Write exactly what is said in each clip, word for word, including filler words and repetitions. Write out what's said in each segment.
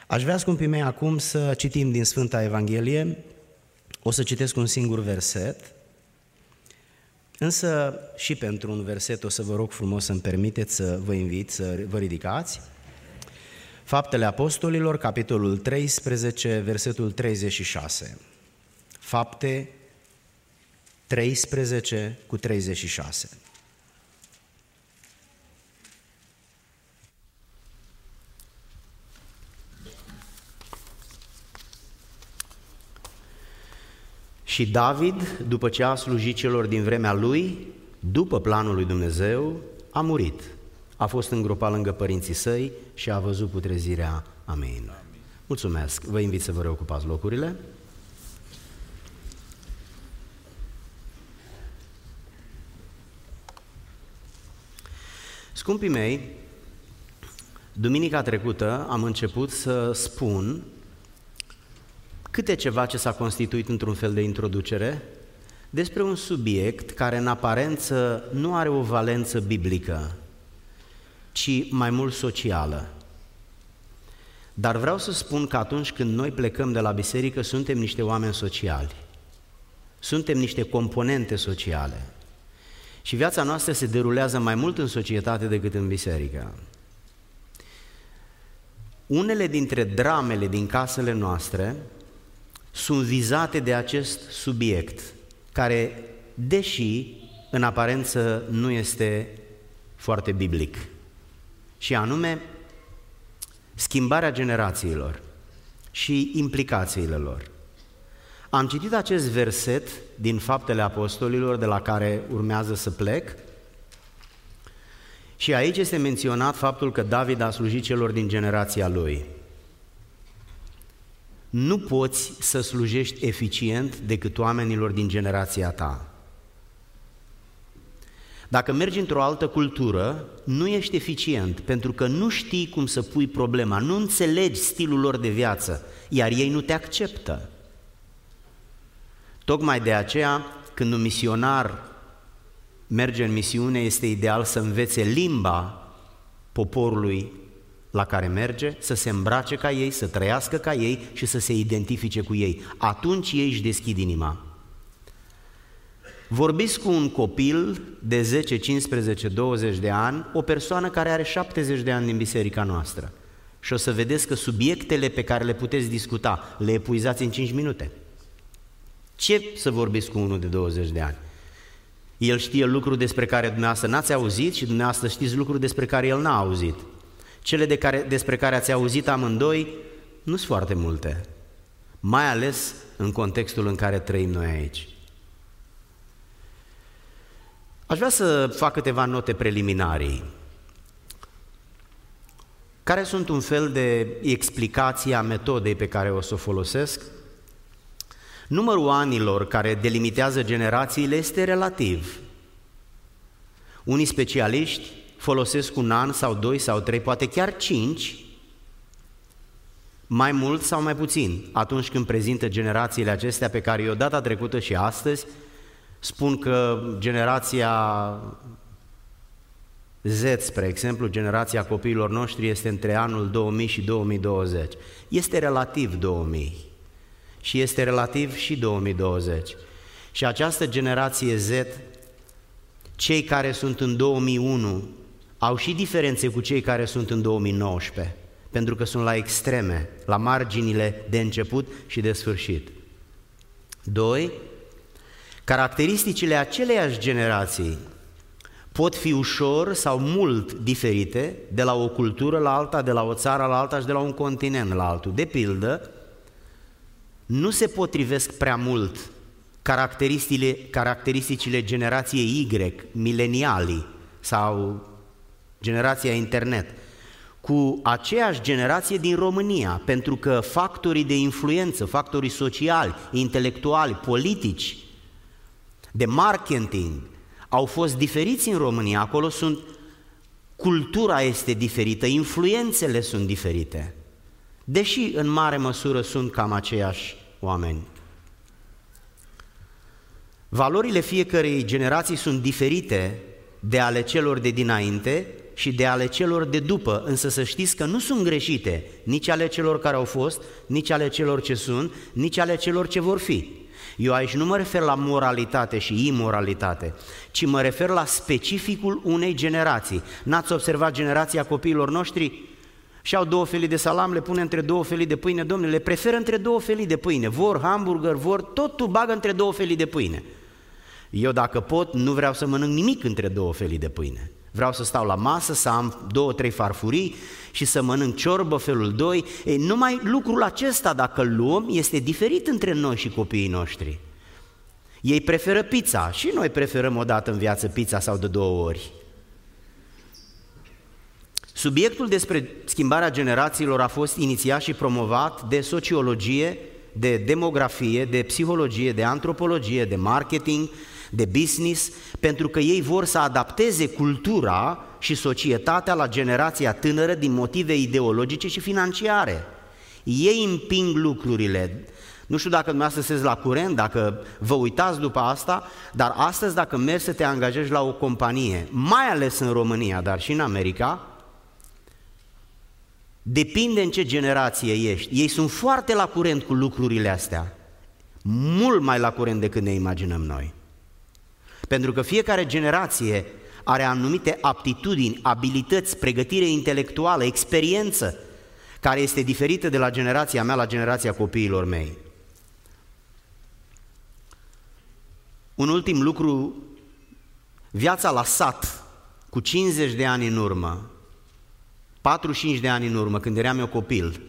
Aș vrea, scumpii mei, acum să citim din Sfânta Evanghelie. O să citesc un singur verset, însă și pentru un verset o să vă rog frumos să-mi permiteți să vă invit să vă ridicați. Faptele Apostolilor, capitolul treisprezece, versetul treizeci și șase. Fapte treisprezece cu treizeci și șase. Și David, după ce a slujit celor din vremea lui, după planul lui Dumnezeu, a murit. A fost îngropat lângă părinții săi și a văzut putrezirea. Amin. Amin. Mulțumesc. Vă invit să vă reocupați locurile. Scumpii mei, duminica trecută am început să spun câte ceva ce s-a constituit într-un fel de introducere despre un subiect care în aparență nu are o valență biblică, ci mai mult socială. Dar vreau să spun că atunci când noi plecăm de la biserică, suntem niște oameni sociali, suntem niște componente sociale și viața noastră se derulează mai mult în societate decât în biserică. Unele dintre dramele din casele noastre sunt vizate de acest subiect, care, deși în aparență nu este foarte biblic, și anume schimbarea generațiilor și implicațiile lor. Am citit acest verset din Faptele Apostolilor, de la care urmează să plec, și aici este menționat faptul că David a slujit celor din generația lui. Nu poți să slujești eficient decât oamenilor din generația ta. Dacă mergi într-o altă cultură, nu ești eficient, pentru că nu știi cum să pui problema, nu înțelegi stilul lor de viață, iar ei nu te acceptă. Tocmai de aceea, când un misionar merge în misiune, este ideal să învețe limba poporului la care merge, să se îmbrace ca ei, să trăiască ca ei și să se identifice cu ei. Atunci ei își deschid inima. Vorbiți cu un copil de zece, cincisprezece, douăzeci de ani, o persoană care are șaptezeci de ani din biserica noastră, și o să vedeți că subiectele pe care le puteți discuta le epuizați în cinci minute. Ce să vorbiți cu unul de douăzeci de ani? El știe lucruri despre care dumneavoastră n-ați auzit și dumneavoastră știți lucruri despre care el n-a auzit. Cele de care, despre care ați auzit amândoi nu sunt foarte multe, mai ales în contextul în care trăim noi aici. Aș vrea să fac câteva note preliminarii, care sunt un fel de explicație a metodei pe care o să o folosesc. Numărul anilor care delimitează generațiile este relativ. Unii specialiști folosesc un an sau doi sau trei, poate chiar cinci, mai mult sau mai puțin, atunci când prezintă generațiile acestea pe care eu data trecută și astăzi spun că generația Z, spre exemplu, generația copiilor noștri este între anul două mii și două mii douăzeci. Este relativ două mii și este relativ și două mii douăzeci. Și această generație Z, cei care sunt în două mii unu, au și diferențe cu cei care sunt în două mii nouăsprezece, pentru că sunt la extreme, la marginile de început și de sfârșit. Doi, caracteristicile aceleiași generații pot fi ușor sau mult diferite de la o cultură la alta, de la o țară la alta și de la un continent la altul. De pildă, nu se potrivesc prea mult caracteristicile, caracteristicile generației Y, milenialii sau generația internet, cu aceeași generație din România, pentru că factorii de influență, factorii sociali, intelectuali, politici, de marketing, au fost diferiți în România. Acolo sunt, cultura este diferită, influențele sunt diferite, deși în mare măsură sunt cam aceiași oameni. Valorile fiecărei generații sunt diferite de ale celor de dinainte și de ale celor de după, însă să știți că nu sunt greșite nici ale celor care au fost, nici ale celor ce sunt, nici ale celor ce vor fi. Eu aici nu mă refer la moralitate și imoralitate, ci mă refer la specificul unei generații. N-ați observat generația copiilor noștri? Și-au două felii de salam, le pune între două felii de pâine, domnule, le preferă între două felii de pâine, vor hamburger, vor, totul bagă între două felii de pâine. Eu dacă pot, nu vreau să mănânc nimic între două felii de pâine. Vreau să stau la masă, să am două, trei farfurii și să mănânc ciorbă, felul doi. Ei, numai lucrul acesta, dacă îl luăm, este diferit între noi și copiii noștri. Ei preferă pizza și noi preferăm o dată în viață pizza sau de două ori. Subiectul despre schimbarea generațiilor a fost inițiat și promovat de sociologie, de demografie, de psihologie, de antropologie, de marketing, de business, pentru că ei vor să adapteze cultura și societatea la generația tânără din motive ideologice și financiare. Ei împing lucrurile. Nu știu dacă dumneavoastră sunteți la curent, dacă vă uitați după asta, dar astăzi dacă mergi să te angajezi la o companie, mai ales în România, dar și în America, depinde în ce generație ești. Ei sunt foarte la curent cu lucrurile astea, mult mai la curent decât ne imaginăm noi. Pentru că fiecare generație are anumite aptitudini, abilități, pregătire intelectuală, experiență, care este diferită de la generația mea la generația copiilor mei. Un ultim lucru, viața la sat, cu cincizeci de ani în urmă, patruzeci și cinci de ani în urmă, când eram eu copil,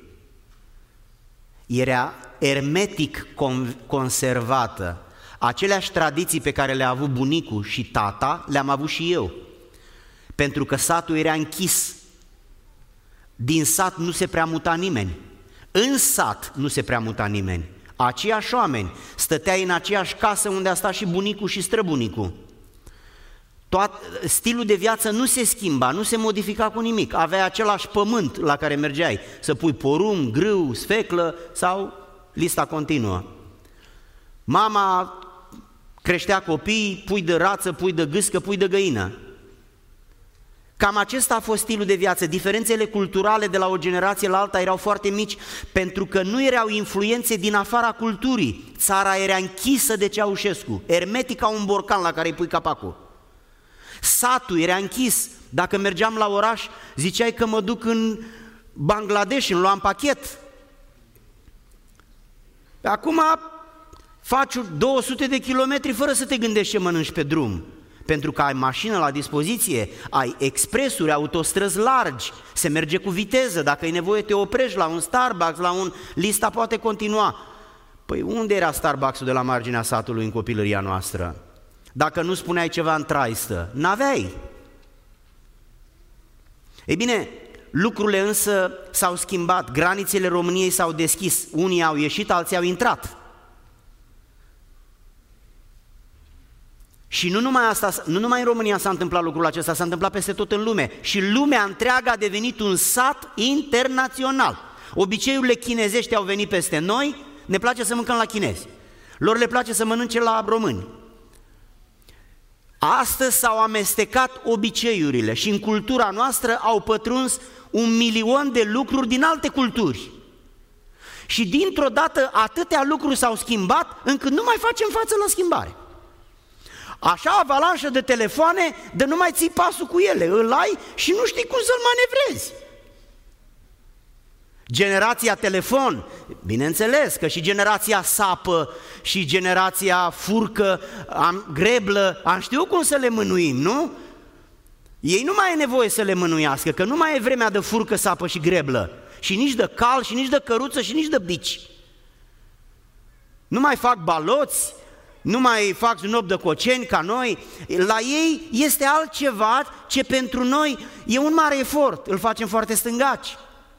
era ermetic conservată. Aceleași tradiții pe care le-a avut bunicul și tata, le-am avut și eu. Pentru că satul era închis. Din sat nu se prea muta nimeni. În sat nu se prea muta nimeni. Aceiași oameni stăteai în aceeași casă unde a stat și bunicul și străbunicul. Toat, stilul de viață nu se schimba, nu se modifica cu nimic. Aveai același pământ la care mergeai, să pui porumb, grâu, sfeclă sau lista continuă. Mama creștea copii, pui de rață, pui de gâscă, pui de găină. Cam acesta a fost stilul de viață. Diferențele culturale de la o generație la alta erau foarte mici pentru că nu erau influențe din afara culturii. Țara era închisă de Ceaușescu, ermetic ca un borcan la care îi pui capacul. Satul era închis. Dacă mergeam la oraș, ziceai că mă duc în Bangladesh, îmi luam pachet. Acum faci două sute de kilometri fără să te gândești ce mănânci pe drum. Pentru că ai mașină la dispoziție, ai expresuri, autostrăzi largi, se merge cu viteză, dacă e nevoie te oprești la un Starbucks, la un... lista poate continua. Păi unde era Starbucks-ul de la marginea satului în copilăria noastră? Dacă nu spuneai ceva în traistă, n-aveai. Ei bine, lucrurile însă s-au schimbat, granițele României s-au deschis, unii au ieșit, alții au intrat. Și nu numai, asta, nu numai în România s-a întâmplat lucrul acesta, s-a întâmplat peste tot în lume. Și lumea întreagă a devenit un sat internațional. Obiceiurile chinezești au venit peste noi, ne place să mâncăm la chinezi. Lor le place să mănânce la români. Astăzi s-au amestecat obiceiurile și în cultura noastră au pătruns un milion de lucruri din alte culturi. Și dintr-o dată atâtea lucruri s-au schimbat încât nu mai facem față la schimbare. Așa avalanșă de telefoane de nu mai ții pasul cu ele, îl ai și nu știi cum să-l manevrezi. Generația telefon, bineînțeles că și generația sapă și generația furcă, am, greblă, am știut cum să le mânuim, nu? Ei nu mai e nevoie să le mânuiască, că nu mai e vremea de furcă, sapă și greblă, și nici de cal, și nici de căruță, și nici de bici. Nu mai fac baloți, nu mai fac znop de coceni ca noi, la ei este altceva ce pentru noi e un mare efort, îl facem foarte stângaci.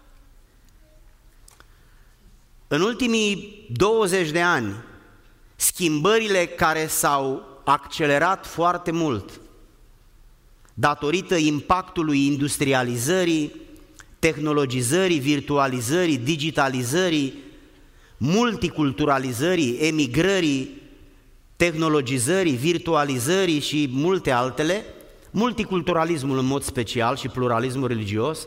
În ultimii douăzeci de ani, schimbările care s-au accelerat foarte mult datorită impactului industrializării, tehnologizării, virtualizării, digitalizării, multiculturalizării, emigrării, tehnologizării, virtualizării și multe altele, multiculturalismul în mod special și pluralismul religios,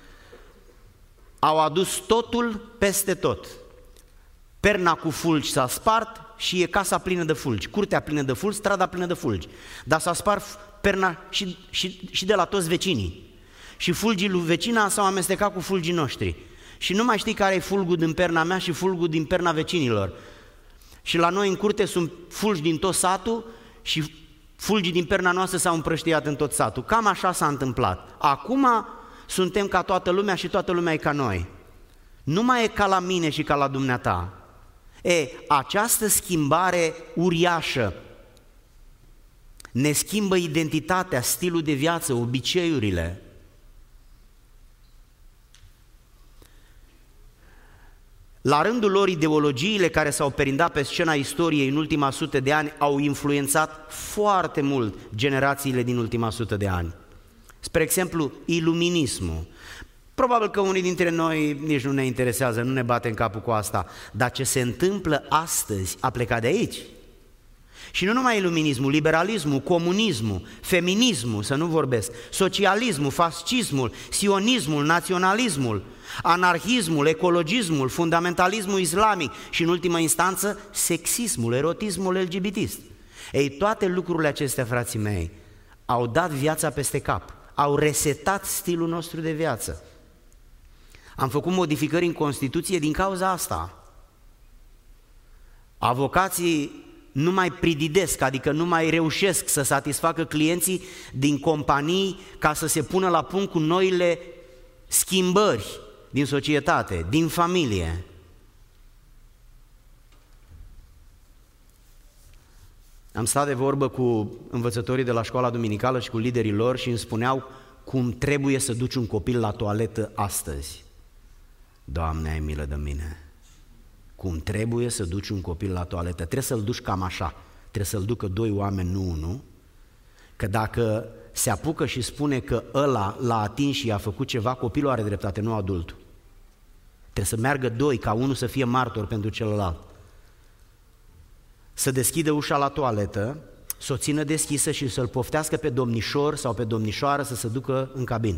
au adus totul peste tot. Perna cu fulgi s-a spart și e casa plină de fulgi, curtea plină de fulgi, strada plină de fulgi. Dar s-a spart perna și, și, și de la toți vecinii. Și fulgii lui vecina s-au amestecat cu fulgii noștri. Și nu mai știi care e fulgul din perna mea și fulgul din perna vecinilor. Și la noi în curte sunt fulgi din tot satul și fulgii din perna noastră s-au împrăștiat în tot satul. Cam așa s-a întâmplat. Acum suntem ca toată lumea și toată lumea e ca noi. Nu mai e ca la mine și ca la dumneata. E, această schimbare uriașă ne schimbă identitatea, stilul de viață, obiceiurile. La rândul lor, ideologiile care s-au perindat pe scena istoriei în ultima sută de ani au influențat foarte mult generațiile din ultima sută de ani. Spre exemplu, iluminismul. Probabil că unii dintre noi nici nu ne interesează, nu ne bate în capul cu asta, dar ce se întâmplă astăzi a plecat de aici. Și nu numai iluminismul, liberalismul, comunismul, feminismul, să nu vorbesc, socialismul, fascismul, sionismul, naționalismul, anarhismul, ecologismul, fundamentalismul islamic și, în ultimă instanță, sexismul, erotismul L G B T. Ei, toate lucrurile acestea, frații mei, au dat viața peste cap, au resetat stilul nostru de viață. Am făcut modificări în Constituție din cauza asta. Avocații nu mai prididesc, adică nu mai reușesc să satisfacă clienții din companii ca să se pună la punct cu noile schimbări din societate, din familie. Am stat de vorbă cu învățătorii de la școala duminicală și cu liderii lor și îmi spuneau cum trebuie să duci un copil la toaletă astăzi. Doamne, ai milă de mine! Cum trebuie să duci un copil la toaletă? Trebuie să-l duci cam așa, trebuie să-l ducă doi oameni, nu unul, că dacă se apucă și spune că ăla l-a atins și i-a făcut ceva, copilul are dreptate, nu adultul. Trebuie să meargă doi, ca unul să fie martor pentru celălalt. Să deschidă ușa la toaletă, să o țină deschisă și să-l poftească pe domnișor sau pe domnișoară să se ducă în cabină.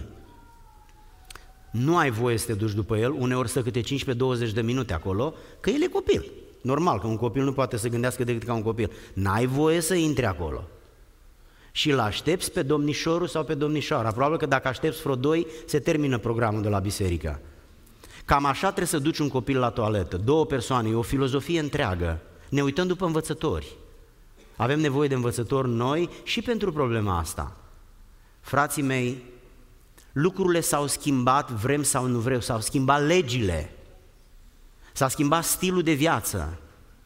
Nu ai voie să te duci după el, uneori stă câte cincisprezece douăzeci de minute acolo, că el e copil. Normal, că un copil nu poate să gândească decât ca un copil. N-ai voie să intri acolo. Și îl aștepți pe domnișorul sau pe domnișoara. Probabil că dacă aștepți vreo doi, se termină programul de la biserică. Cam așa trebuie să duci un copil la toaletă. Două persoane, e o filozofie întreagă. Ne uităm după învățători. Avem nevoie de învățători noi și pentru problema asta. Frații mei, lucrurile s-au schimbat, vrem sau nu vrem, s-au schimbat legile, s-a schimbat stilul de viață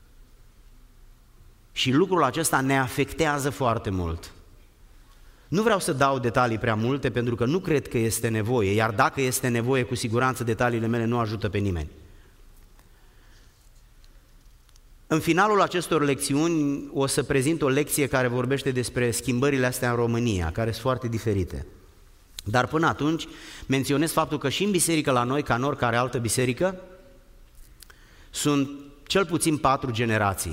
și lucrul acesta ne afectează foarte mult. Nu vreau să dau detalii prea multe pentru că nu cred că este nevoie, iar dacă este nevoie, cu siguranță detaliile mele nu ajută pe nimeni. În finalul acestor lecțiuni o să prezint o lecție care vorbește despre schimbările astea în România, care sunt foarte diferite. Dar până atunci menționez faptul că și în biserică la noi, ca în oricare altă biserică, sunt cel puțin patru generații.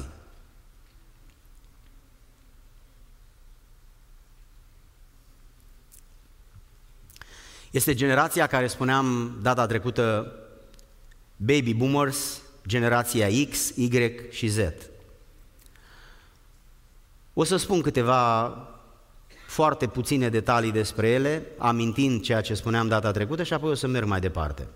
Este generația care spuneam data trecută, baby boomers, generația X, Y și Z. O să spun câteva foarte puține detalii despre ele, amintind ceea ce spuneam data trecută și apoi o să merg mai departe.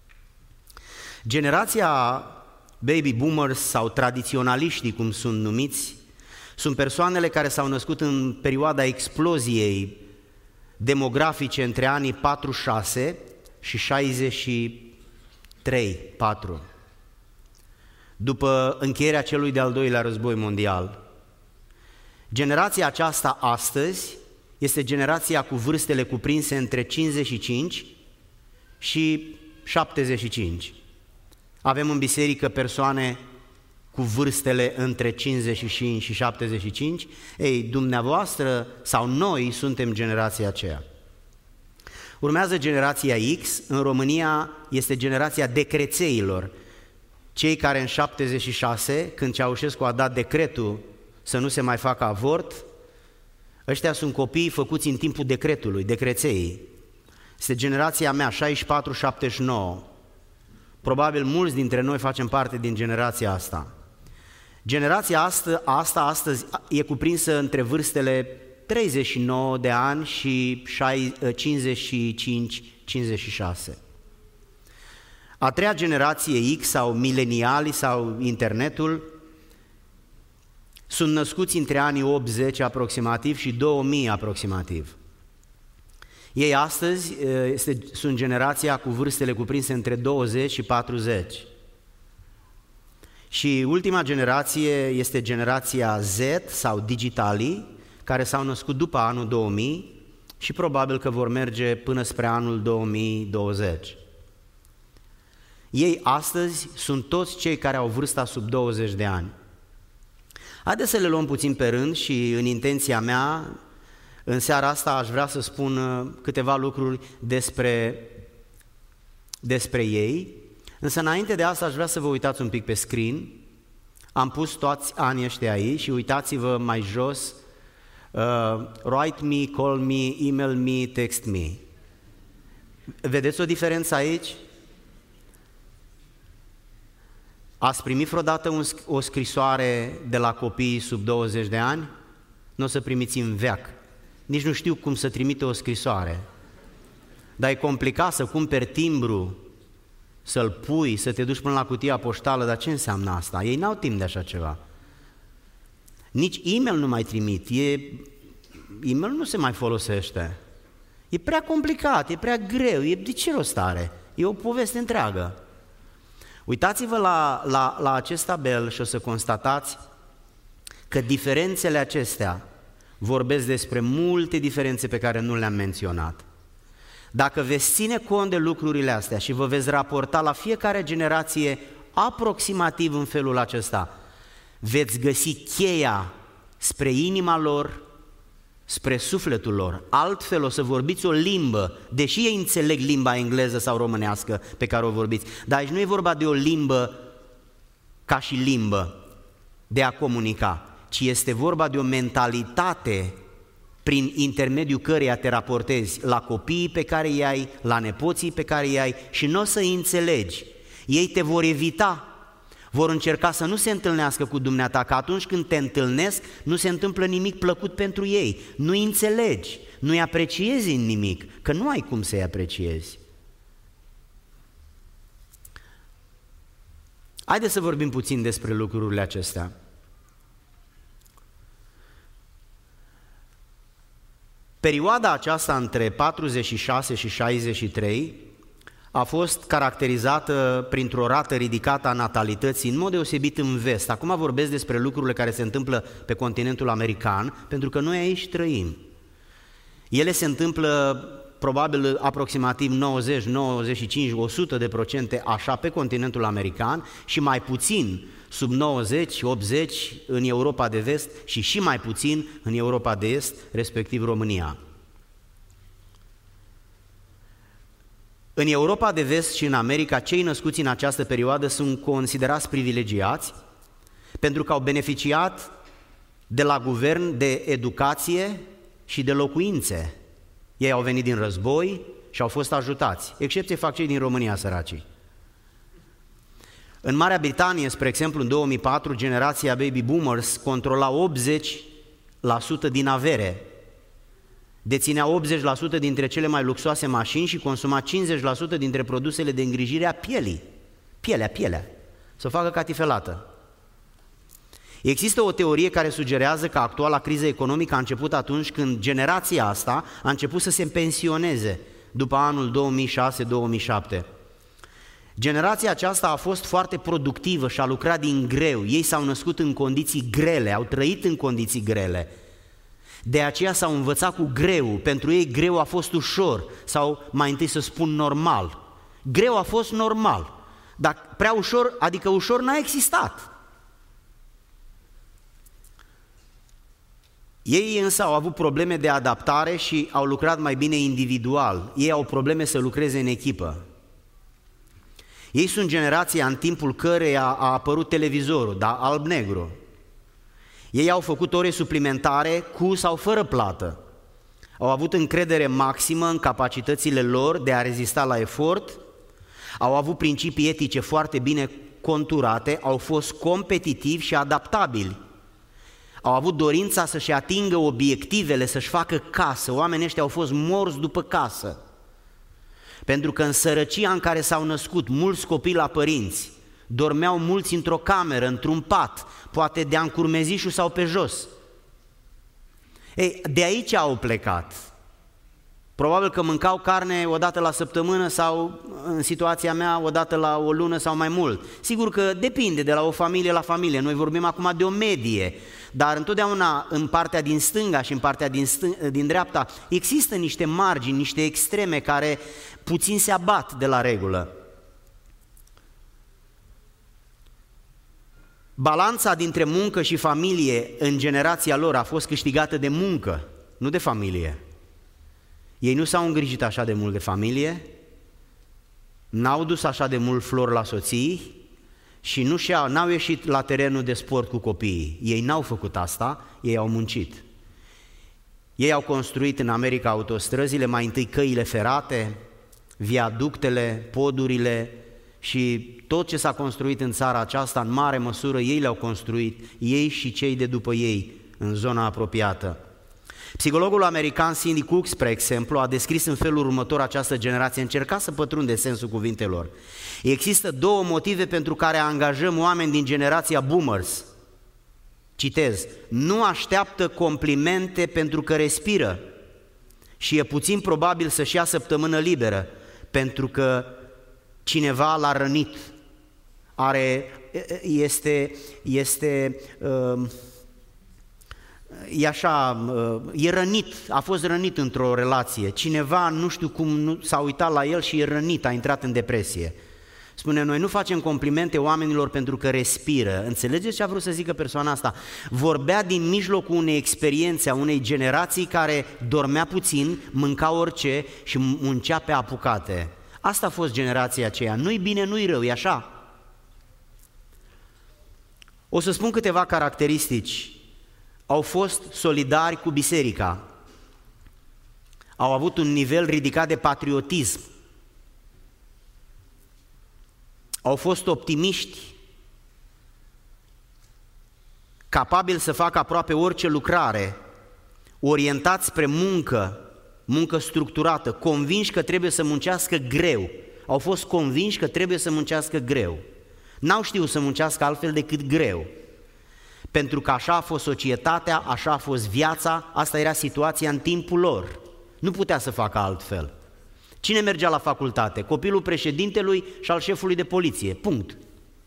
Generația baby boomers sau tradiționaliștii, cum sunt numiți, sunt persoanele care s-au născut în perioada exploziei demografice între anii patruzeci și șase și șaizeci și trei patru, după încheierea celui de-al doilea război mondial. Generația aceasta astăzi este generația cu vârstele cuprinse între cincizeci și cinci și șaptezeci și cinci. Avem în biserică persoane cu vârstele între cincizeci și cinci și șaptezeci și cinci. Ei, dumneavoastră sau noi suntem generația aceea. Urmează generația X, în România este generația decrețeilor, cei care în șaptezeci și șase, când Ceaușescu a dat decretul să nu se mai facă avort, Ăștia sunt copiii făcuți în timpul decretului, decreței. Este generația mea, șaizeci și patru șaptezeci și nouă. Probabil mulți dintre noi facem parte din generația asta. Generația asta, asta astăzi e cuprinsă între vârstele treizeci și nouă de ani și cincizeci și cinci cincizeci și șase. A treia generație X sau mileniali sau internetul sunt născuți între anii optzeci aproximativ și două mii aproximativ. Ei astăzi este, sunt generația cu vârstele cuprinse între douăzeci și patruzeci. Și ultima generație este generația Z sau digitalii, care s-au născut după anul două mii și probabil că vor merge până spre anul două mii douăzeci. Ei astăzi sunt toți cei care au vârsta sub douăzeci de ani. Haideți să le luăm puțin pe rând și în intenția mea, în seara asta aș vrea să spun câteva lucruri despre, despre ei, însă înainte de asta aș vrea să vă uitați un pic pe screen. Am pus toți anii ăștia aici și uitați-vă mai jos, uh, write me, call me, email me, text me. Vedeți o diferență aici? Ați primit vreodată un, o scrisoare de la copiii sub douăzeci de ani? Nu o să primiți în veac. Nici nu știu cum să trimite o scrisoare. Dar e complicat să cumperi timbru, să-l pui, să te duci până la cutia poștală, dar ce înseamnă asta? Ei n-au timp de așa ceva. Nici e-mail nu mai trimit, e... e-mail nu se mai folosește. E prea complicat, e prea greu, e... de ce rost are? E o poveste întreagă. Uitați-vă la, la, la acest tabel și o să constatați că diferențele acestea vorbesc despre multe diferențe pe care nu le-am menționat. Dacă veți ține cont de lucrurile astea și vă veți raporta la fiecare generație aproximativ în felul acesta, veți găsi cheia spre inima lor, spre sufletul lor. Altfel o să vorbiți o limbă, deși ei înțeleg limba engleză sau românească pe care o vorbiți, dar aici nu e vorba de o limbă ca și limbă de a comunica, ci este vorba de o mentalitate prin intermediul căreia te raportezi la copiii pe care îi ai, la nepoții pe care îi ai și nu o să îi înțelegi. Ei te vor evita, vor încerca să nu se întâlnească cu dumneata, că atunci când te întâlnesc nu se întâmplă nimic plăcut pentru ei, nu-i înțelegi, nu-i apreciezi în nimic, că nu ai cum să-i apreciezi. Haideți să vorbim puțin despre lucrurile acestea. Perioada aceasta între patruzeci și șase și șaizeci și trei a fost caracterizată printr-o rată ridicată a natalității, în mod deosebit în vest. Acum vorbesc despre lucrurile care se întâmplă pe continentul american, pentru că noi aici trăim. Ele se întâmplă probabil aproximativ nouăzeci, nouăzeci și cinci, o sută de procente așa pe continentul american și mai puțin, sub nouăzeci, optzeci în Europa de vest și și mai puțin în Europa de est, respectiv România. În Europa de vest și în America, cei născuți în această perioadă sunt considerați privilegiați pentru că au beneficiat de la guvern de educație și de locuințe. Ei au venit din război și au fost ajutați. Excepție fac cei din România, săracii. În Marea Britanie, spre exemplu, în două mii patru, generația baby boomers controla optzeci la sută din avere, deținea optzeci la sută dintre cele mai luxoase mașini și consuma cincizeci la sută dintre produsele de îngrijire a pielii. Pielea, pielea, să o facă catifelată. Există o teorie care sugerează că actuala criză economică a început atunci când generația asta a început să se pensioneze după anul două mii șase două mii șapte. Generația aceasta a fost foarte productivă și a lucrat din greu. Ei s-au născut în condiții grele, au trăit în condiții grele. De aceea s-au învățat cu greu. Pentru ei greu a fost ușor sau, mai întâi să spun, normal. Greu a fost normal, dar prea ușor, adică ușor n-a existat. Ei însă au avut probleme de adaptare și au lucrat mai bine individual. Ei au probleme să lucreze în echipă. Ei sunt generația în timpul căreia a apărut televizorul, dar alb-negru. Ei au făcut ore suplimentare cu sau fără plată. Au avut încredere maximă în capacitățile lor de a rezista la efort, au avut principii etice foarte bine conturate, au fost competitivi și adaptabili. Au avut dorința să-și atingă obiectivele, să-și facă casă. Oamenii ăștia au fost morți după casă. Pentru că în sărăcia în care s-au născut mulți copii la părinți, dormeau mulți într-o cameră, într-un pat, poate de-a încurmezișul sau pe jos. Ei, de aici au plecat. Probabil că mâncau carne o dată la săptămână sau, în situația mea, o dată la o lună sau mai mult. Sigur că depinde de la o familie la familie. Noi vorbim acum de o medie, dar întotdeauna în partea din stânga și în partea din, stâng- din dreapta există niște margini, niște extreme care puțin se abat de la regulă. Balanța dintre muncă și familie în generația lor a fost câștigată de muncă, nu de familie. Ei nu s-au îngrijit așa de mult de familie, n-au dus așa de mult flori la soții și nu și-au, n-au ieșit la terenul de sport cu copiii. Ei n-au făcut asta, ei au muncit. Ei au construit în America autostrăzile, mai întâi căile ferate, viaductele, podurile și tot ce s-a construit în țara aceasta, în mare măsură, ei le-au construit, ei și cei de după ei, în zona apropiată. Psihologul american Cindy Cook, spre exemplu, a descris în felul următor această generație, încerca să pătrunde sensul cuvintelor. Există două motive pentru care angajăm oameni din generația boomers. Citez, nu așteaptă complimente pentru că respiră și e puțin probabil să-și ia săptămână liberă pentru că cineva l-a rănit. Are, este, este uh, e așa, e rănit, a fost rănit într-o relație, cineva nu știu cum nu, s-a uitat la el și e rănit, a intrat în depresie. Spune, noi nu facem complimente oamenilor pentru că respiră. Înțelegeți ce a vrut să zică persoana asta? Vorbea din mijlocul unei experiențe a unei generații care dormea puțin, mânca orice și muncea pe apucate. Asta a fost generația aceea, nu-i bine, nu-i rău, e așa. O să spun câteva caracteristici. Au fost solidari cu biserica, au avut un nivel ridicat de patriotism, au fost optimiști, capabili să facă aproape orice lucrare, orientați spre muncă, muncă structurată, convinși că trebuie să muncească greu, au fost convinși că trebuie să muncească greu, n-au știut să muncească altfel decât greu. Pentru că așa a fost societatea, așa a fost viața, asta era situația în timpul lor. Nu putea să facă altfel. Cine mergea la facultate? Copilul președintelui și al șefului de poliție. Punct.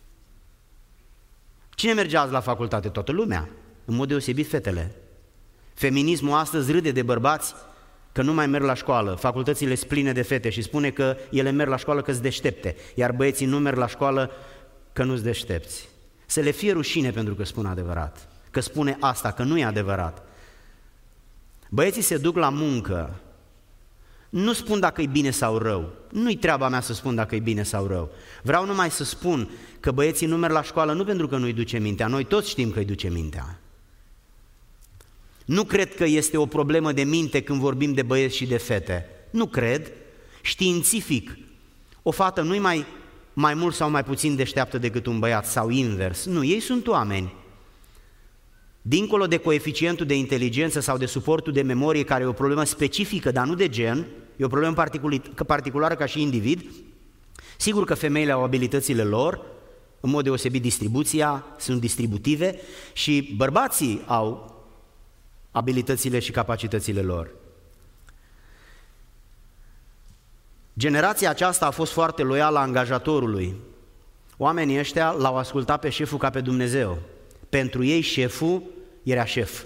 Cine mergea azi la facultate? Toată lumea, în mod deosebit fetele. Feminismul astăzi râde de bărbați că nu mai merg la școală, facultățile sunt pline de fete și spune că ele merg la școală că-s deștepte, iar băieții nu merg la școală că nu-s deștepți. Să le fie rușine pentru că spun adevărat, că spune asta, că nu e adevărat. Băieții se duc la muncă, nu spun dacă e bine sau rău, nu-i treaba mea să spun dacă e bine sau rău. Vreau numai să spun că băieții nu merg la școală nu pentru că nu-i duce mintea, noi toți știm că îi duce mintea. Nu cred că este o problemă de minte când vorbim de băieți și de fete, nu cred. Științific, o fată nu-i mai... mai mult sau mai puțin deșteaptă decât un băiat sau invers. Nu, ei sunt oameni. Dincolo de coeficientul de inteligență sau de suportul de memorie, care e o problemă specifică, dar nu de gen, e o problemă particulară ca și individ, sigur că femeile au abilitățile lor, în mod deosebit distribuția, sunt distributive, și bărbații au abilitățile și capacitățile lor. Generația aceasta a fost foarte loială angajatorului. Oamenii ăștia l-au ascultat pe șeful ca pe Dumnezeu. Pentru ei șeful era șef.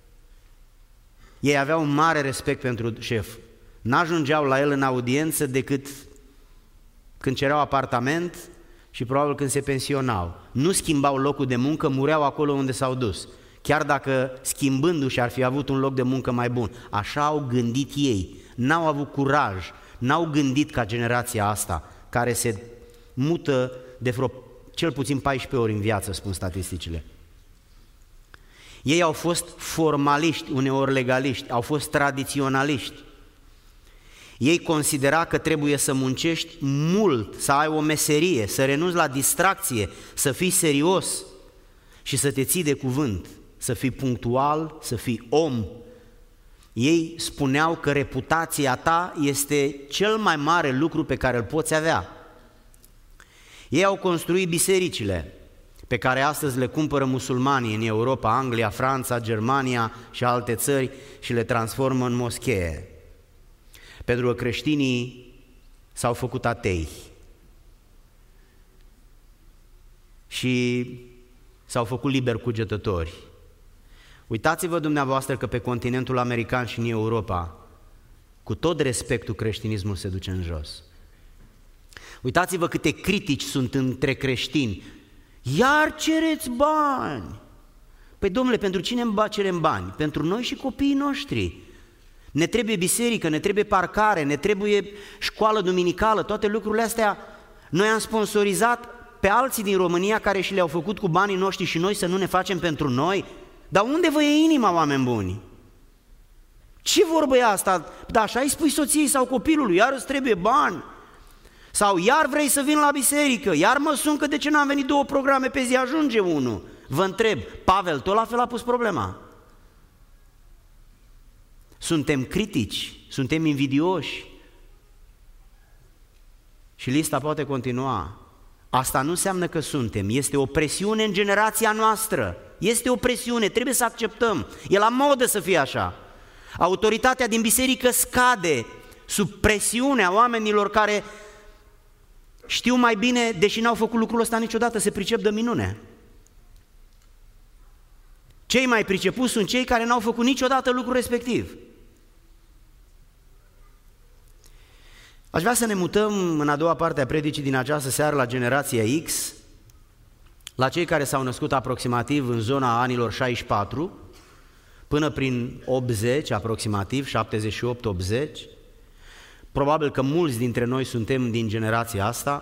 Ei aveau un mare respect pentru șef. N-ajungeau la el în audiență decât când cereau apartament și probabil când se pensionau. Nu schimbau locul de muncă, mureau acolo unde s-au dus. Chiar dacă schimbându-și ar fi avut un loc de muncă mai bun. Așa au gândit ei. N-au avut curaj. N-au gândit ca generația asta, care se mută de vreo cel puțin paisprezece ori în viață, spun statisticile. Ei au fost formaliști, uneori legaliști, au fost tradiționaliști. Ei considera că trebuie să muncești mult, să ai o meserie, să renunți la distracție, să fii serios și să te ții de cuvânt, să fii punctual, să fii om. Ei spuneau că reputația ta este cel mai mare lucru pe care îl poți avea. Ei au construit bisericile pe care astăzi le cumpără musulmanii în Europa, Anglia, Franța, Germania și alte țări și le transformă în moschee. Pentru că creștinii s-au făcut atei și s-au făcut liberi cugetători. Uitați-vă dumneavoastră că pe continentul american și în Europa, cu tot respectul, creștinismul se duce în jos. Uitați-vă câte critici sunt între creștini. Iar cereți bani! Păi domnule, pentru cine cerem bani? Pentru noi și copiii noștri. Ne trebuie biserică, ne trebuie parcare, ne trebuie școală duminicală, toate lucrurile astea. Noi am sponsorizat pe alții din România care și le-au făcut cu banii noștri și noi să nu ne facem pentru noi? Dar unde vă e inima, oameni buni? Ce vorbă e asta? Da, așa îi spui soției sau copilului, iar îți trebuie bani. Sau iar vrei să vin la biserică, iar mă sun că de ce n-am venit două programe pe zi, ajunge unul. Vă întreb, Pavel tot la fel a pus problema. Suntem critici, suntem invidioși și lista poate continua. Asta nu înseamnă că suntem, este o presiune în generația noastră, este o presiune, trebuie să acceptăm, e la modă să fie așa. Autoritatea din biserică scade sub presiunea oamenilor care știu mai bine, deși n-au făcut lucrul ăsta niciodată, se pricep de minune. Cei mai pricepuți sunt cei care n-au făcut niciodată lucrul respectiv. Aș vrea să ne mutăm în a doua parte a predicii din această seară la generația X, la cei care s-au născut aproximativ în zona anilor șaizeci și patru, până prin optzeci, aproximativ, șaptezeci și opt optzeci. Probabil că mulți dintre noi suntem din generația asta.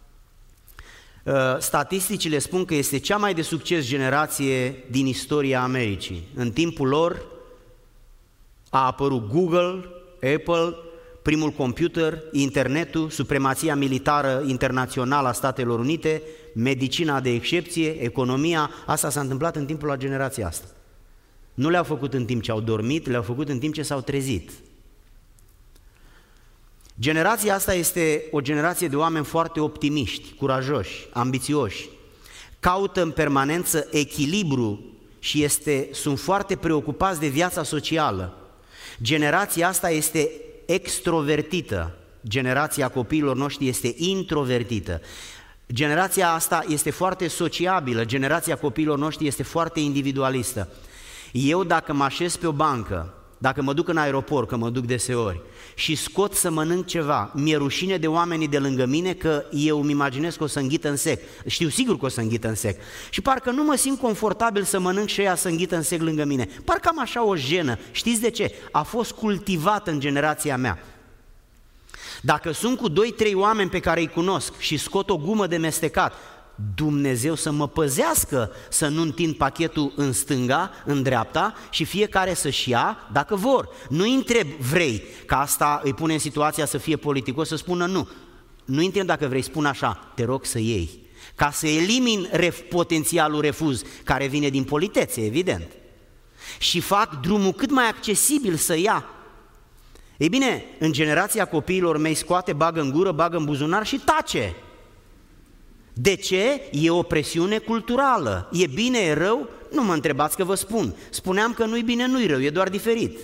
Statisticile spun că este cea mai de succes generație din istoria Americii. În timpul lor a apărut Google, Apple, primul computer, internetul, supremația militară internațională a Statelor Unite, medicina de excepție, economia. Asta s-a întâmplat în timpul la generația asta. Nu le-au făcut în timp ce au dormit, le-au făcut în timp ce s-au trezit. Generația asta este o generație de oameni foarte optimiști, curajoși, ambițioși, caută în permanență echilibru și este, sunt foarte preocupați de viața socială. Generația asta este extrovertită, generația copiilor noștri este introvertită. Generația asta este foarte sociabilă, generația copiilor noștri este foarte individualistă. Eu dacă mă așez pe o bancă, dacă mă duc în aeroport, că mă duc deseori, și scot să mănânc ceva, mi-e rușine de oamenii de lângă mine că eu îmi imaginez că o să înghită în sec. Știu sigur că o să înghită în sec. Și parcă nu mă simt confortabil să mănânc și ea să înghită în sec lângă mine. Parcă am așa o jenă. Știți de ce? A fost cultivată în generația mea. Dacă sunt cu doi trei oameni pe care îi cunosc și scot o gumă de mestecat, Dumnezeu să mă păzească să nu întind pachetul în stânga, în dreapta și fiecare să-și ia dacă vor. Nu-i întreb vrei, că asta îi pune în situația să fie politicos, să spună nu. Nu-i întreb dacă vrei, spun așa, te rog să iei, ca să elimin ref, potențialul refuz care vine din politețe, evident. Și fac drumul cât mai accesibil să ia. Ei bine, în generația copiilor mei scoate, bagă în gură, bagă în buzunar și tace. De ce? E o presiune culturală. E bine, e rău? Nu mă întrebați că vă spun. Spuneam că nu-i bine, nu-i rău, e doar diferit.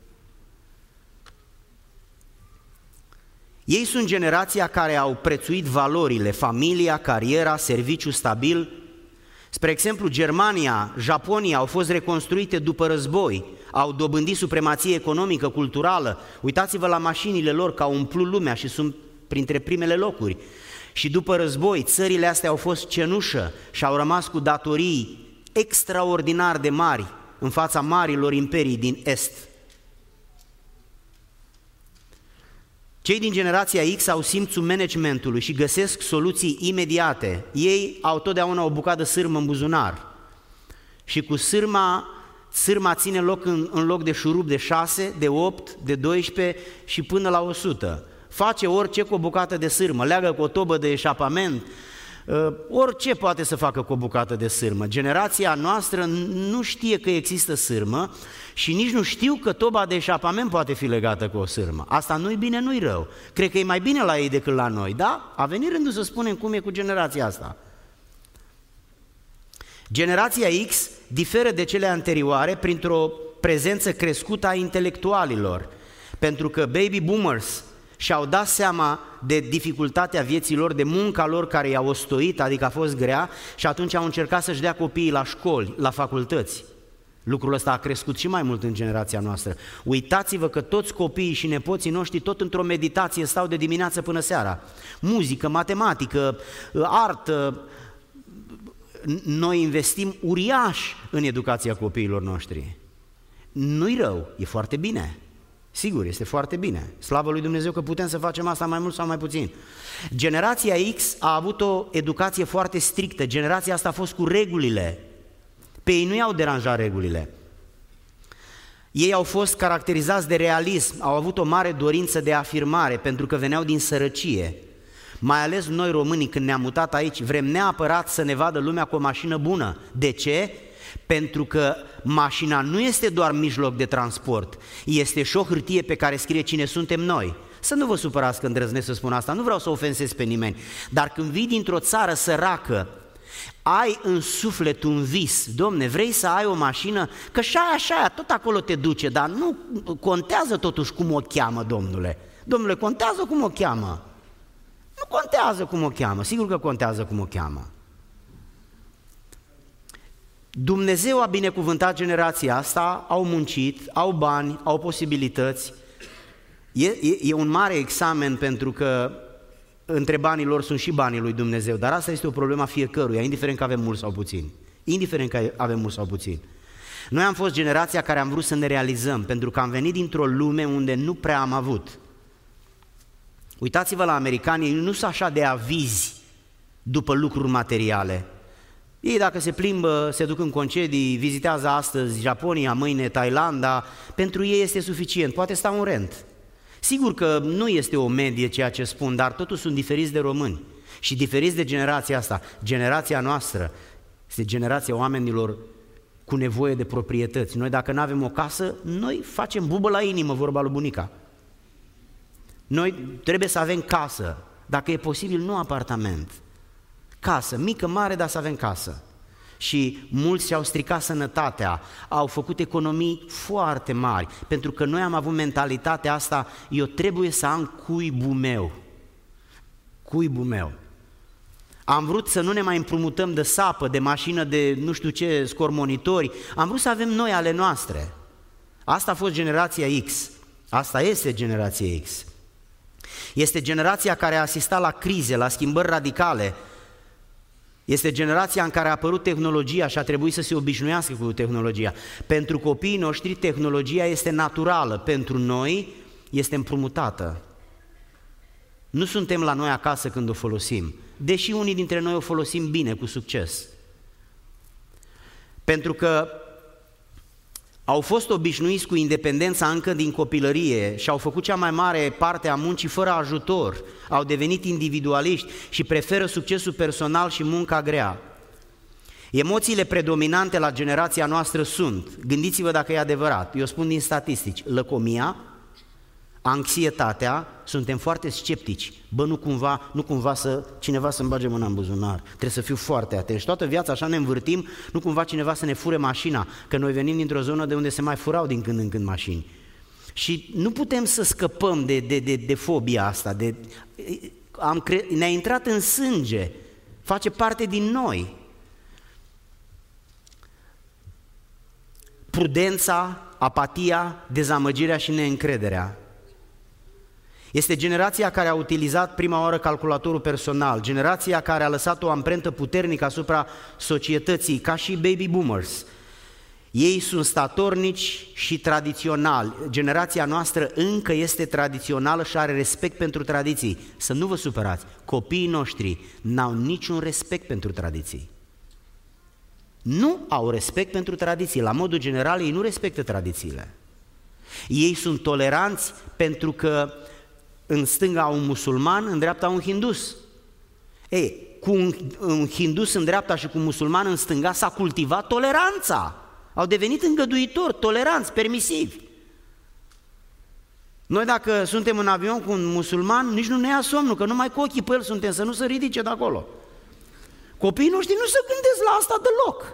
Ei sunt generația care au prețuit valorile, familia, cariera, serviciu stabil. Spre exemplu, Germania, Japonia au fost reconstruite după război, au dobândit supremație economică, culturală. Uitați-vă la mașinile lor că au umplut lumea și sunt printre primele locuri. Și după război, țările astea au fost cenușă și au rămas cu datorii extraordinar de mari în fața marilor imperii din Est. Cei din generația X au simțul managementului și găsesc soluții imediate. Ei au totdeauna o bucată de sârmă în buzunar și cu sârma sârma ține loc în, în loc de șurub de șase, de opt, de doisprezece și până la o sută. Face orice cu o bucată de sârmă, leagă cu o tobă de eșapament, uh, orice poate să facă cu o bucată de sârmă. Generația noastră nu știe că există sârmă și nici nu știu că toba de eșapament poate fi legată cu o sârmă. Asta nu-i bine, nu-i rău. Cred că e mai bine la ei decât la noi, da? A venit rândul să spunem cum e cu generația asta. Generația X diferă de cele anterioare printr-o prezență crescută a intelectualilor, pentru că baby boomers și-au dat seama de dificultatea vieții lor, de munca lor care i-a ostoit, adică a fost grea, și atunci au încercat să-și dea copiii la școli, la facultăți. Lucrul ăsta a crescut și mai mult în generația noastră. Uitați-vă că toți copiii și nepoții noștri tot într-o meditație stau de dimineață până seara. Muzică, matematică, artă. Noi investim uriaș în educația copiilor noștri. Nu-i rău, e foarte bine. Sigur, este foarte bine. Slavă lui Dumnezeu că putem să facem asta mai mult sau mai puțin. Generația X a avut o educație foarte strictă. Generația asta a fost cu regulile. Pe ei nu i-au deranjat regulile. Ei au fost caracterizați de realism, au avut o mare dorință de afirmare, pentru că veneau din sărăcie. Mai ales noi românii, când ne-am mutat aici, vrem neapărat să ne vadă lumea cu o mașină bună. De ce? Pentru că mașina nu este doar mijloc de transport, este și o hârtie pe care scrie cine suntem noi. Să nu vă supărați când îndrăznesc să spun asta, nu vreau să ofensez pe nimeni, dar când vii dintr-o țară săracă, ai în suflet un vis, domne, vrei să ai o mașină, că și aia, și aia, tot acolo te duce, dar nu contează totuși cum o cheamă, domnule. Domnule, contează cum o cheamă. Nu contează cum o cheamă, sigur că contează cum o cheamă. Dumnezeu a binecuvântat generația asta, au muncit, au bani, au posibilități. E, e, e un mare examen pentru că între banii lor sunt și banii lui Dumnezeu, dar asta este o problemă a fiecăruia, indiferent că avem mulți sau puțini. Indiferent că avem mulți sau puțini. Noi am fost generația care am vrut să ne realizăm, pentru că am venit dintr-o lume unde nu prea am avut. Uitați-vă la americani, ei nu sunt așa de avizi după lucruri materiale. Ei dacă se plimbă, se duc în concedii, vizitează astăzi Japonia, mâine Thailanda, pentru ei este suficient, poate sta un rent. Sigur că nu este o medie ceea ce spun, dar totuși sunt diferiți de români și diferiți de generația asta. Generația noastră este generația oamenilor cu nevoie de proprietăți. Noi dacă nu avem o casă, noi facem bubă la inimă, vorba lui bunica. Noi trebuie să avem casă, dacă e posibil nu apartament. Casă, mică, mare, dar să avem casă. Și mulți și-au stricat sănătatea, au făcut economii foarte mari, pentru că noi am avut mentalitatea asta, eu trebuie să am cuibul meu. Cuibul meu. Am vrut să nu ne mai împrumutăm de sapă, de mașină, de nu știu ce, scormonitori, am vrut să avem noi ale noastre. Asta a fost generația X, asta este generația X. Este generația care a asistat la crize, la schimbări radicale. Este generația în care a apărut tehnologia și a trebuit să se obișnuiască cu tehnologia. Pentru copiii noștri tehnologia este naturală, pentru noi este împrumutată. Nu suntem la noi acasă când o folosim, deși unii dintre noi o folosim bine, cu succes. Pentru că au fost obișnuiți cu independența încă din copilărie și au făcut cea mai mare parte a muncii fără ajutor, au devenit individualiști și preferă succesul personal și munca grea. Emoțiile predominante la generația noastră sunt, gândiți-vă dacă e adevărat, eu spun din statistici, lăcomia, anxietatea, suntem foarte sceptici, bă, nu cumva, nu cumva să, cineva să-mi bage mâna în buzunar, trebuie să fiu foarte atent și toată viața așa ne învârtim, nu cumva cineva să ne fure mașina, că noi venim dintr-o zonă de unde se mai furau din când în când mașini. Și nu putem să scăpăm de, de, de, de fobia asta, de, am cre... ne-a intrat în sânge, face parte din noi. Prudența, apatia, dezamăgirea și neîncrederea. Este generația care a utilizat prima oară calculatorul personal, generația care a lăsat o amprentă puternică asupra societății, ca și baby boomers. Ei sunt statornici și tradiționali. Generația noastră încă este tradițională și are respect pentru tradiții. Să nu vă supărați, copiii noștri n-au niciun respect pentru tradiții. nu au respect pentru tradiții. La modul general, ei nu respectă tradițiile. Ei sunt toleranți pentru că în stânga un musulman, în dreapta un hindus. Ei, cu un, un hindus în dreapta și cu un musulman în stânga s-a cultivat toleranța. Au devenit îngăduitori, toleranți, permisivi. Noi dacă suntem în avion cu un musulman, nici nu ne ia somnul, că numai cu ochii pe el suntem, să nu se ridice de acolo. Copiii noștri nu se gândesc la asta deloc.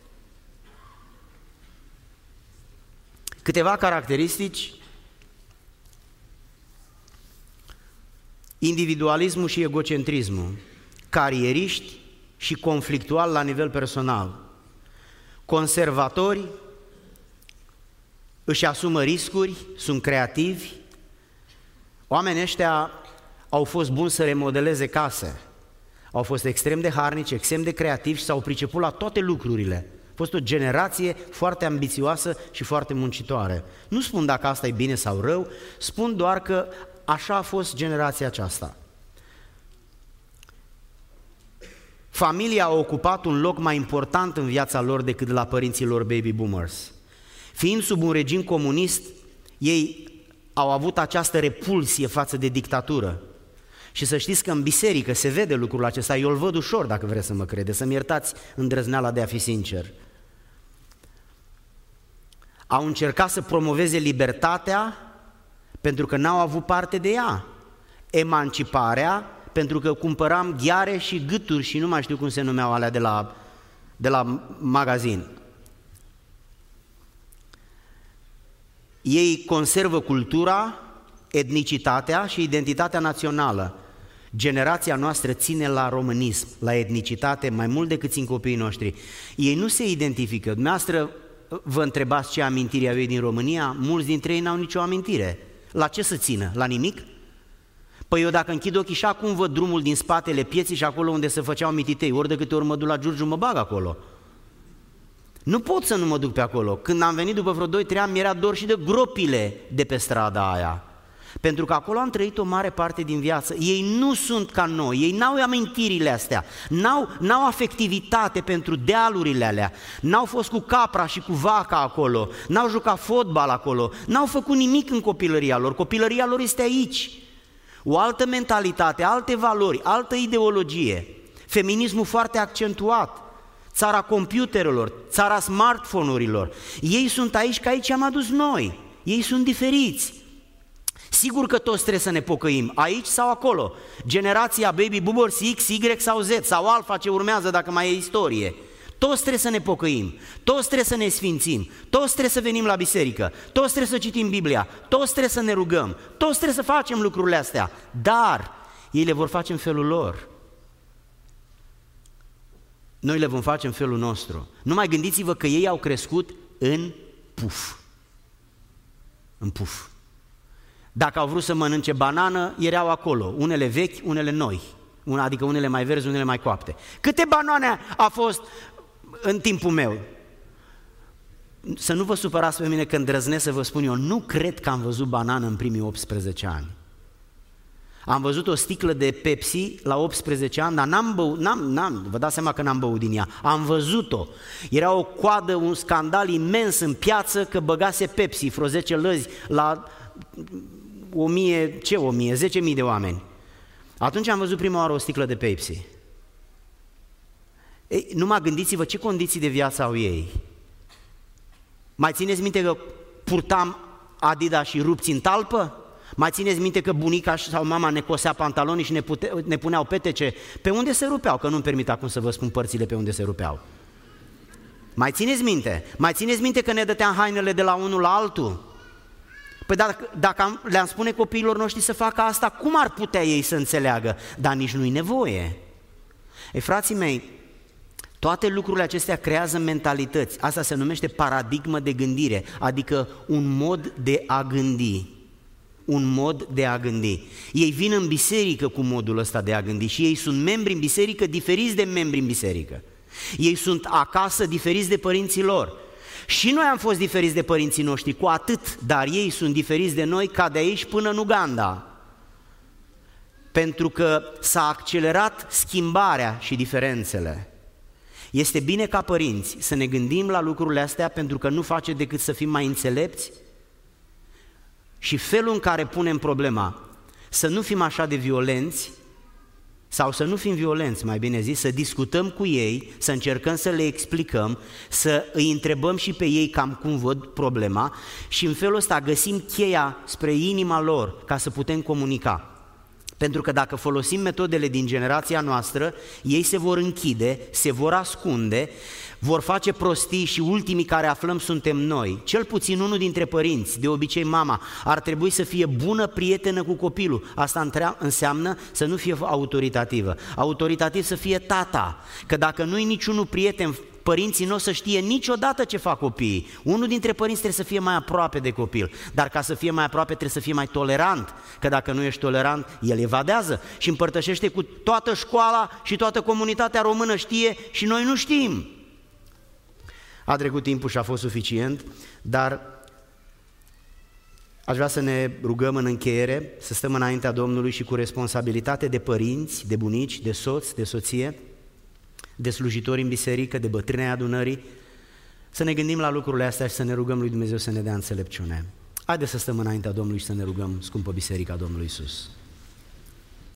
Câteva caracteristici: individualismul și egocentrismul, carieriști și conflictual la nivel personal, conservatori, își asumă riscuri, sunt creativi. Oamenii ăștia au fost buni să remodeleze case, au fost extrem de harnici, extrem de creativi și s-au priceput la toate lucrurile. A fost o generație foarte ambițioasă și foarte muncitoare. Nu spun dacă asta e bine sau rău, spun doar că așa a fost generația aceasta. Familia a ocupat un loc mai important în viața lor decât la părinții lor baby boomers. Fiind sub un regim comunist, ei au avut această repulsie față de dictatură. Și să știți că în biserică se vede lucrul acesta, eu îl văd ușor dacă vreți să mă credeți, să-mi iertați îndrăzneala de a fi sincer. Au încercat să promoveze libertatea pentru că n-au avut parte de ea, emanciparea pentru că cumpăram ghiare și gâturi și nu mai știu cum se numeau alea de la, de la magazin. Ei conservă cultura, etnicitatea și identitatea națională. Generația noastră ține la românism, la etnicitate, mai mult decât țin copiii noștri. Ei nu se identifică. Dumneavoastră vă întrebați ce amintiri au ei din România? Mulți dintre ei n-au nicio amintire. La ce să țină? La nimic? Păi eu dacă închid ochii și acum văd drumul din spatele pieții și acolo unde se făceau mititei, ori de câte ori mă duc la Giurgiu, mă bag acolo. Nu pot să nu mă duc pe acolo. Când am venit după vreo doi trei ani, mi-era dor și de gropile de pe strada aia. Pentru că acolo am trăit o mare parte din viață. Ei nu sunt ca noi, ei n-au amintirile astea, n-au, n-au afectivitate pentru dealurile alea, n-au fost cu capra și cu vaca acolo, n-au jucat fotbal acolo, n-au făcut nimic în copilăria lor, copilăria lor este aici. O altă mentalitate, alte valori, altă ideologie, feminismul foarte accentuat, țara computerelor, țara smartphone-urilor. Ei sunt aici, că aici am adus noi, ei sunt diferiți. Sigur că toți trebuie să ne pocăim, aici sau acolo, generația baby boomers X, Y sau Z sau Alpha ce urmează dacă mai e istorie. Toți trebuie să ne pocăim, toți trebuie să ne sfințim, toți trebuie să venim la biserică, toți trebuie să citim Biblia, toți trebuie să ne rugăm, toți trebuie să facem lucrurile astea, dar ei le vor face în felul lor. Noi le vom face în felul nostru. Numai gândiți-vă că ei au crescut în puf. În puf. Dacă au vrut să mănânce banană, erau acolo, unele vechi, unele noi, adică unele mai verzi, unele mai coapte. Câte banane a fost în timpul meu? Să nu vă supărați pe mine că îndrăznesc să vă spun eu, nu cred că am văzut banană în primii optsprezece ani. Am văzut o sticlă de Pepsi la optsprezece ani, dar n-am băut, n-am, n-am, vă dați seama că n-am băut din ea, am văzut-o. Era o coadă, un scandal imens în piață că băgase Pepsi, vreo zece lăzi la o mie, ce o mie, zece mii de oameni. Atunci am văzut prima oară o sticlă de Pepsi. Ei, numai gândiți-vă ce condiții de viață au ei. Mai țineți minte că purtam Adidas și rupți în talpă? Mai țineți minte că bunica sau mama ne cosea pantalonii și ne, pute, ne puneau petece? Pe unde se rupeau? Că nu-mi permit acum să vă spun părțile pe unde se rupeau. Mai țineți minte? Mai țineți minte că ne dăteam hainele de la unul la altul? Păi dacă, dacă le-am spune copiilor noștri să facă asta, cum ar putea ei să înțeleagă? Dar nici nu-i nevoie. Ei, frații mei, toate lucrurile acestea creează mentalități. Asta se numește paradigmă de gândire, adică un mod de a gândi. Un mod de a gândi. Ei vin în biserică cu modul ăsta de a gândi și ei sunt membri în biserică diferiți de membri în biserică. Ei sunt acasă diferiți de părinții lor. Și noi am fost diferiți de părinții noștri, cu atât, dar ei sunt diferiți de noi ca de aici până în Uganda. Pentru că s-a accelerat schimbarea și diferențele. Este bine ca părinți să ne gândim la lucrurile astea pentru că nu face decât să fim mai înțelepți și felul în care punem problema, să nu fim așa de violenți sau să nu fim violenți, mai bine zis, să discutăm cu ei, să încercăm să le explicăm, să îi întrebăm și pe ei cam cum văd problema și în felul ăsta găsim cheia spre inima lor ca să putem comunica. Pentru că dacă folosim metodele din generația noastră, ei se vor închide, se vor ascunde, vor face prostii și ultimii care aflăm suntem noi. Cel puțin unul dintre părinți, de obicei mama, ar trebui să fie bună prietenă cu copilul. Asta înseamnă să nu fie autoritativă. Autoritativ să fie tata, că dacă nu-i niciunul prieten, părinții nu o să știe niciodată ce fac copiii. Unul dintre părinți trebuie să fie mai aproape de copil, dar ca să fie mai aproape trebuie să fie mai tolerant, că dacă nu ești tolerant, el evadează și împărtășește cu toată școala și toată comunitatea română știe și noi nu știm. A trecut timpul și a fost suficient, dar aș vrea să ne rugăm în încheiere, să stăm înaintea Domnului și cu responsabilitate de părinți, de bunici, de soți, de soție, de slujitori în biserică, de bătrâni ai adunării, să ne gândim la lucrurile astea și să ne rugăm lui Dumnezeu să ne dea înțelepciune. Haideți să stăm înaintea Domnului și să ne rugăm, scumpă Biserica Domnului Iisus.